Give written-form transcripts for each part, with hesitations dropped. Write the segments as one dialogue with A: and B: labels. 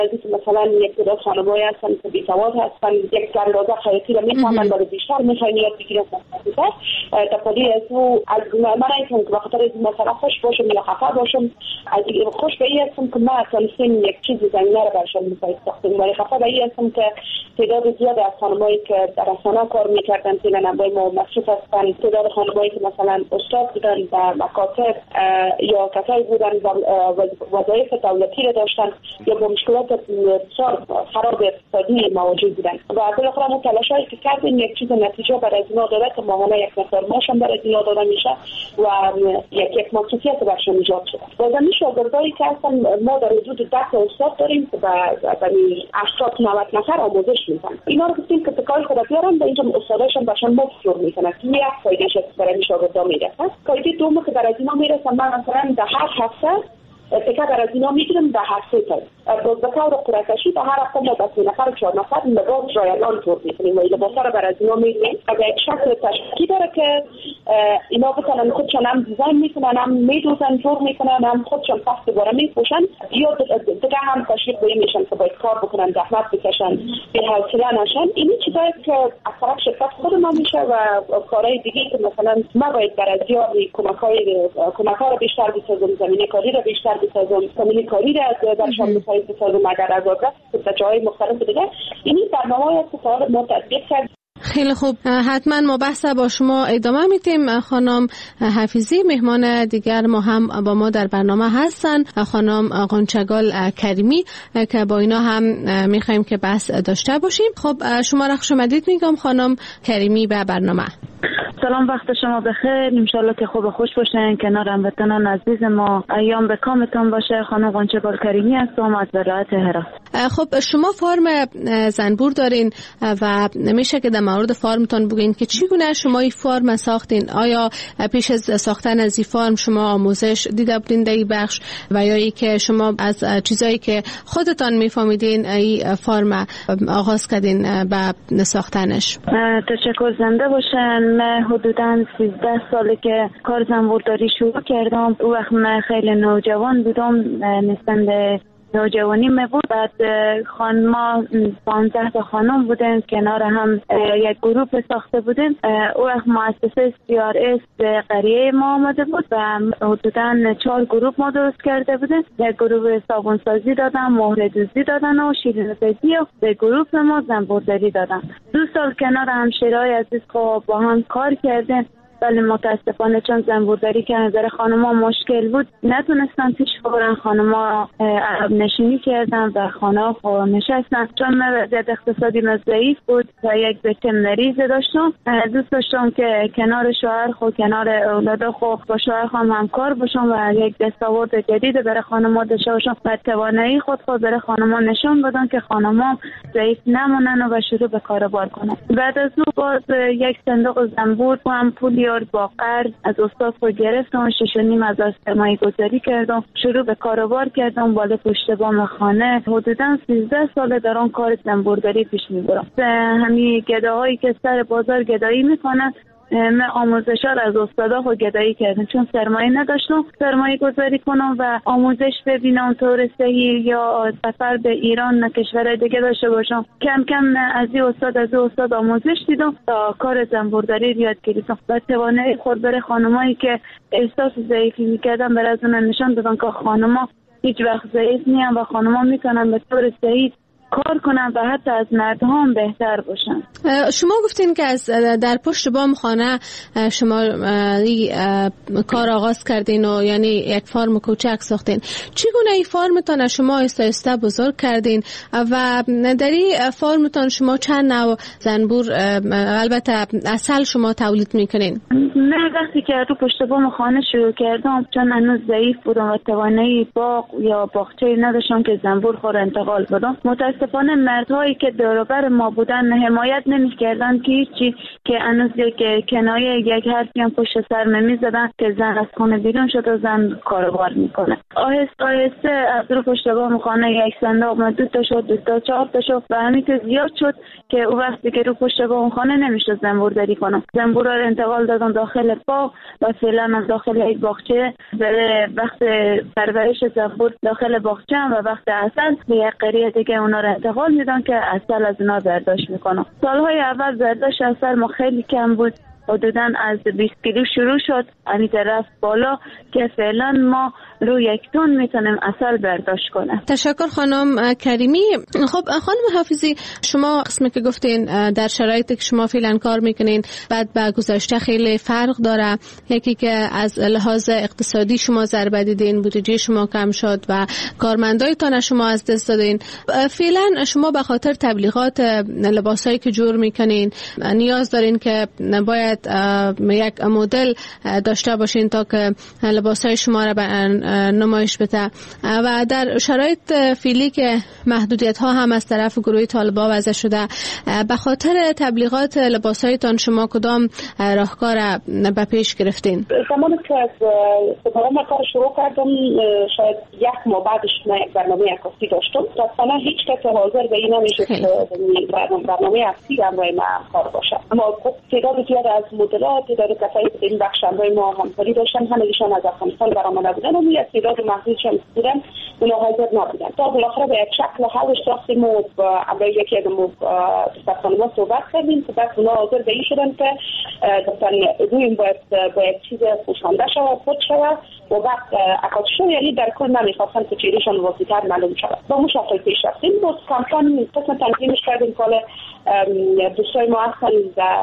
A: مثلا یک تعداد خانم‌های هستن که بی‌سواد هستن، یک اندازه خیاطی رو می‌فهمن ولی بیشتر می‌خواین یاد بگیرن. تفاضل از او از من اینکه به خاطر از مثلا خوش باشم یا خفه باشم، از خوش به این هستم که ما تونستیم یک چیز زمینه رو برشان می‌ساختیم، ولی خفه به این هستم که تعداد زیادی از خانم‌هایی که در رسانه کار می‌کردن که نمای ما مصروف هستن، تعداد خانم‌هایی که مثلا استاد بودن در مکاتب یا کسایی بودن وظایف دولتی رو داشتن یا با مشکلات بسیار خراب اقتصادی مواجه بودن و بالاخره ما تلاشایی که کردیم یک چیز نتیجه برای اینا داده که ماهانه یک مقدار ماشم برای اینا داده میشه و یک مصروفیت برشان ایجاد شده. بازمی شاگردایی که هستن ما در حدود 10 استاد داریم که به 80-90 نفر آموزش میدن. اینا رو گفتیم که تکای خود بیارن و اینجا استاداشون برشان مفت میکنن که یک فایدهش برای شاگردا میرسه. فایده دوم که برای اینا میرسه، من مثلا در هر هفته تکه برای اینا میگیرم در هفته تا باز به طور قرعه‌کشی به هر هفته ما با 3 نفر 4 نفر لباس رایگان تور میکنیم و این لباسا رو برای اینا میگیریم و به یک شکل تشکیلی داره که اینا بتونن خودشان هم دیزاین میکنن، هم میدوزن، جور میکنن، هم خودشان پس دوباره میپوشن یا دیگه هم تشویق به این میشن که باید کار بکنن، زحمت بکشن، بی‌حوصله نشن. این چیزایی که از طرف شرکت خود ما میشه و کارهای دیگه که مثلا ما باید برای زیادی کمک‌ها رو بیشتر بسازیم، زمینه کاری رو بیشتر بسازیم، زمینه کاری رو برشان بسازیم اگر از آدرس در جای مختلف دیگه. این برنامه‌های است که ما تطبیق کردیم.
B: خیلی خوب، حتما ما بحث با شما ادامه میدیم. خانم حفیظی مهمان دیگر ما هم با ما در برنامه هستن، خانم غنچگال کریمی که با اینا هم میخوایم که بحث داشته باشیم. خب شما را خوش آمدید میگم خانم کریمی به برنامه.
C: سلام، وقت شما بخیر. انشالله که خوب خوش باشین، کنار هموطنان عزیز ما ایام به کامتان باشه. خانم غنچگال کریمی هستم از ولایت هرات.
B: خب شما فرم زنبور دارین و نمیشه که در مورد فرمتون بگین که چگونه شما این فرم ساختین؟ آیا پیش از ساختن از این فرم شما آموزش دیده بودین در این بخش و یا ای که شما از چیزایی که خودتان میفهمیدین این فرم آغاز کردین به ساختنش؟
C: تشکر، زنده باشن. من حدوداً 13 ساله که کار زنبورداری شروع کردم. او وقت من خیلی نوجوان بودم، نسبت نوجوانی می بود. بعد ما 15 تا خانم بودن، کنار هم یک گروه ساخته بودیم. او وقت مؤسسه CRS قریه ما آمده بود و حدوداً 4 گروه ما درست کرده بودیم. یک گروه صابونسازی دادن، مهر دوزی دادن و شیرین‌سازی و به گروه ما زنبورداری دادن. 2 سال کنار همشیرهای عزیز با هم کار کردیم، ولی متاسفانه چون زنبورداری که نظر خانم‌ها مشکل بود نتونستن پیش ببرن. خانم‌ها عقب نشینی کردن و خانه ها نشستن. چون من وضعیت اقتصادی ضعیف بود و یک بچه مریض داشتم، دوست داشتم که کنار شوهر خود، کنار اولاد خود با شوهر خودم همکار باشم و یک دستاورد جدید برای خانم‌ها داشته باشم و توانایی خود برای خانم‌ها نشان بدم که خانم‌ها ضعیف نمونن و شروع به کاروبار کنن. بعد از اون باز یک صندوق زنبور هم پولی با قرض از استاد خود گرفتم، 6.5 از سرمایه گذاری کردم، شروع به کاروبار کردم بالا پشت بام خانه. حدوداً 13 سال در آن کار زنبورداری پیش میبرم. همین گداهایی که سر بازار گدایی میکنن، من آموزش‌ها را از استادا خود گدایی کردم چون سرمایه نداشتم سرمایه گذاری کنم و آموزش ببینم طور صحیح یا سفر به ایران و کشورهای دیگه داشته باشم. کم کم از این استاد آموزش دیدم تا کار زنبورداری یاد گرفتم و توانایی خود برای خانمایی که احساس ضعیفی میکردن برای از اون نشان دادم که خانم‌ها هیچ وقت ضعیف نیستن و خانم‌ها میتونن به طور صحیح کار کنن و حتی از مردم هم بهتر باشن.
B: شما گفتین که از در پشت بام خانه شما کار آغاز کردین و یعنی یک فرم کوچک ساختین. چگونه این فرمتان شما آهسته بزرگ کردین و در این فرمتان شما چند نوع زنبور البته اصل شما تولید میکنین؟
C: من وقتی که رو پشت بام خانه شروع کردم، چون ضعیف بودم و توانایی باغ یا باغچه نداشتم که زنبور خور انتقال بدم، متاسفانه متاسفانه مردهایی که دور بر ما بودن حمایت نمی‌کردن که هیچی، که هنوز یک کنایه یک حرفی هم پشت سر نمی‌زدن که زن از خانه بیرون شد و زن کاروبار میکنه. آهسته آهسته از رو پشتبان خانه یک صندوق دو تا شد، 2 تا 4 تا شد و همین که زیاد شد که او وقتی که رو پشتبان خانه نمیشد زنبورداری کنم. زنبورا رو انتقال دادم داخل باغ و فعلا از داخل یک باغچه برای وقت پرورش زنبور داخل باغچه و وقت عسل به یک قریه دیگه اونا رو انتقال میدن که عسل از اونا برداشت میکنم. سالهای اول برداشت عسل ما خیلی کم بود، حدوداً از 20 کیلو شروع شد، همین رفت بالا که فعلا ما رو 1 تن میتونیم عسل برداشت کنیم.
B: تشکر خانم کریمی. خب خانم حافظی، شما قسمی که گفتین در شرایطی که شما فعلا کار میکنین بعد با گذشته خیلی فرق داره، یکی که از لحاظ اقتصادی شما ضربه دیدین، بودجه شما کم شد و کارمندایتان شما از دست دادین. فعلا شما به خاطر تبلیغات لباسایی که جور میکنین نیاز دارین که باید یک مدل داشته باشین تا که لباسای شما را به نمایش بده و در شرایط فعلی که محدودیت ها هم از طرف گروه طالبا وضع شده، به خاطر تبلیغات لباسایتان شما کدام راهکار به پیش گرفتین؟
A: زمانی که از دوباره کار شروع کردم شاید 1 ماه بعدش من یک برنامه عکاسی داشتم. اصلا هیچ کس حاضر به این نمیشه که برنامه عکاسی همراه من کار باشه، اما تعداد زیاد از مدلات تعداد کسایی که این بخش همراه ما همکاری داشتن همگیشان از افغانستان برآمده بودن و یک تعداد محدودشان بودن اونا حاضر نبودن. تا بالاخره به یک شکل حلش رفتیم و با یکی از دفترخانه‌ها صحبت کردیم که بعد اونا حاضر به این شدن که گفتن رویم باید یک چیز پوشانده شود، خود شود و بعد عکاسشون یعنی در کل نمیخواستن که چهرهشان واضح‌تر معلوم شود. با اون شکل پیش رفتیم. باز کم قسم تنظیمش کردیم که دوستای ما هستن در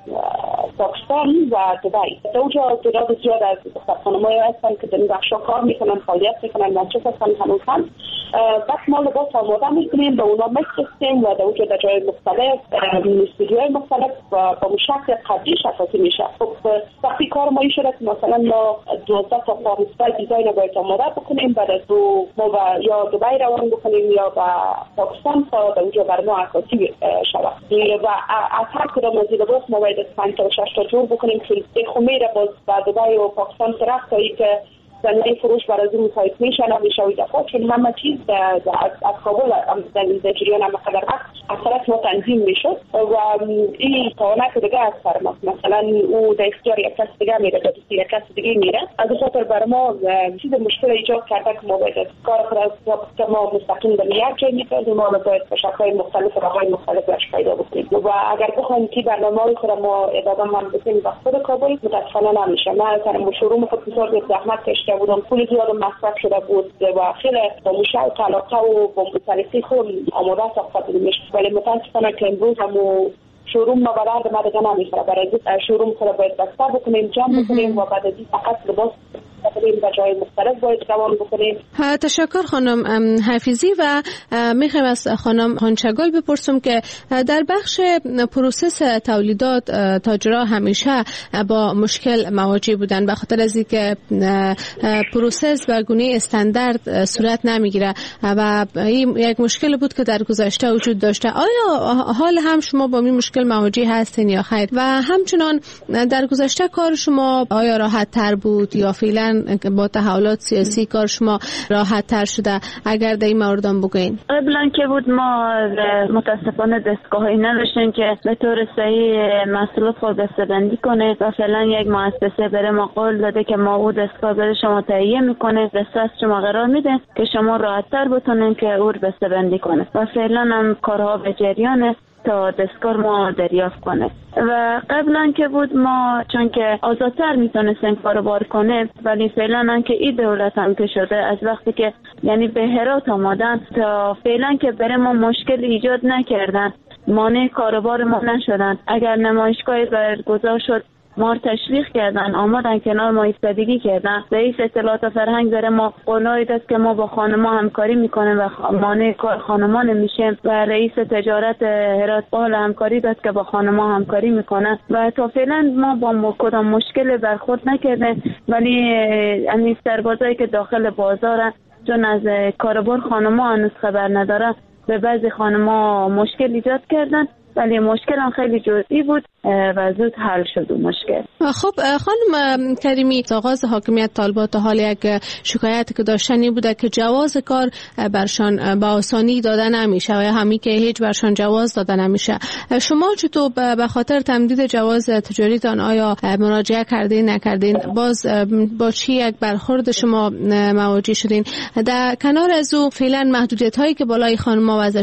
A: پاکستان و دبی. در اونجا تعداد زیاد از دفترخانه‌های هستن که در این بخشا کار میکنن، فعالیت میکنن، منچس هستن هنوز هم. بعد ما لباس آماده میکنیم، به اونا میفرستیم و در اونجا در جای مختلف استودیوهای مختلف با شکل قدری شکاتی میشه. خب وقتی کار ما این شده که مثلا ما 12 تا فارمستای دیزاین رو باید آماده بکنیم، بعد از دو ما یا دبی روان بکنیم یا با پاکستان تا در اونجا بر ما عکاسی شود و از هر کدام از این لباس ما باید 5 تا 6 تا جور بکنیم که این خمیره باز با دبی و پاکستان طرف تا ای که زمینه فروش برای از اون سایت میشن و میشوید دفعه، چون همه چیز از کابل در جریان همه قدر وقت از طرف ما تنظیم میشد و این قوانه که دیگه از فرما مثلا او در اختیار یک کس دیگه میره در دوستی یک کس دیگه میره. از خاطر بر ما چیز مشکل ایجاد کرده که ما باید کار خود از ما مستقیم در یک جای میکنیم، ما باید به شکل‌های مختلف و راه‌های مختلف برش پیدا بکنیم و اگر بخوایم که برنامه‌های خود ما ادامه هم بکنیم با خود کابل متاسفانه نمیشه. من مثلا شروع خود بسیار زحمت کشیدم بودم، پول زیاد مصرف شده بود و خیلی با مشاور علاقه و با مصرفی خود آماده ساخته بودیم، ولی متاسفانه که امروز هم شروع ما برای ما دیگه نمیشه. برای شروع خود باید بسته بکنیم، جمع بکنیم و بعد از این فقط لباس به جای مختلف باید روان بکنیم.
B: تشکر خانم حافظی و میخوام از خانم خانچگل بپرسم که در بخش پروسس تولیدات تاجرها همیشه با مشکل مواجه بودن به خاطر از اینکه پروسس به گونه استاندارد صورت نمیگیره و این یک مشکل بود که در گذشته وجود داشته. آیا حال هم شما با این مشکل مواجه هستین یا خیر؟ و همچنان در گذشته کار شما آیا راحت تر بود یا فعلا با تحولات سیاسی کار شما راحت تر شده؟ اگر در این مورد هم بگوین.
C: قبلا که بود ما متاسفانه دستگاهی نداشتیم که به طور صحیح محصولات خود دسته‌بندی کنه و فعلا یک مؤسسه بره ما قول داده که ما او دستگاه بره شما تهیه میکنه، دست شما قرار میده که شما راحت تر بتونین که او دسته‌بندی کنه و فعلا هم کارها به جریانه تا دستگاه ما دریافت کنه. و قبلا که بود ما چون که آزادتر میتونستیم کاروبار کنه، ولی فعلا هم که این دولت هم که شده از وقتی که یعنی به هرات آمدن تا فعلا که برای ما مشکل ایجاد نکردن، مانع کاروبار ما نشدن. اگر نمایشگاهی برگزار شد ما تشویق کردن، آمدن کنار ما ایستادگی کردن. رئیس اطلاعات فرهنگ داره ما قولایی داد که ما با خانما همکاری میکنیم و مانع کار خانما نمیشیم و رئیس تجارت هرات قول همکاری داد که با خانما همکاری میکنن و تا فعلا ما با کدام مشکل برخورد نکردیم. ولی این سربازایی که داخل بازارن چون از کاروبار خانما هنوز خبر نداره به بعضی خانم‌ها مشکل ایجاد کردن، ولی مشکل هم خیلی جزئی بود و زود حل شد مشکل.
B: خب خانم کریمی، آغاز حاکمیت طالبات حال یک شکایتی که داشتنی بوده که جواز کار برشان با آسانی داده نمیشه و همین که هیچ برشان جواز داده نمیشه. شما چطور به خاطر تمدید جواز تجاریتان آیا مراجعه کردین نکردین؟ باز با چی یک برخورد شما مواجه شدین؟ در کنار از او فعلا محدودیت هایی که بالای خانم‌ها